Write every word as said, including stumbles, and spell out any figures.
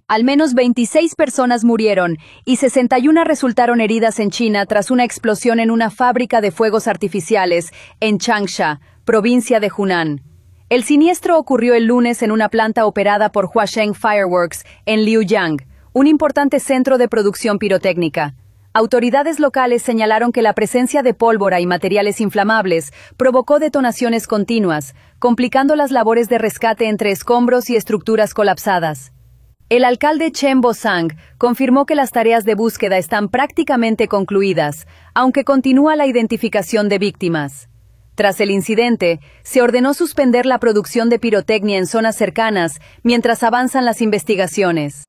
Al menos veintiséis personas murieron y sesenta y una resultaron heridas en China tras una explosión en una fábrica de fuegos artificiales en Changsha, provincia de Hunan. El siniestro ocurrió el lunes en una planta operada por Huasheng Fireworks en Liuyang, un importante centro de producción pirotécnica. Autoridades locales señalaron que la presencia de pólvora y materiales inflamables provocó detonaciones continuas, complicando las labores de rescate entre escombros y estructuras colapsadas. El alcalde Chen Bo-sang confirmó que las tareas de búsqueda están prácticamente concluidas, aunque continúa la identificación de víctimas. Tras el incidente, se ordenó suspender la producción de pirotecnia en zonas cercanas mientras avanzan las investigaciones.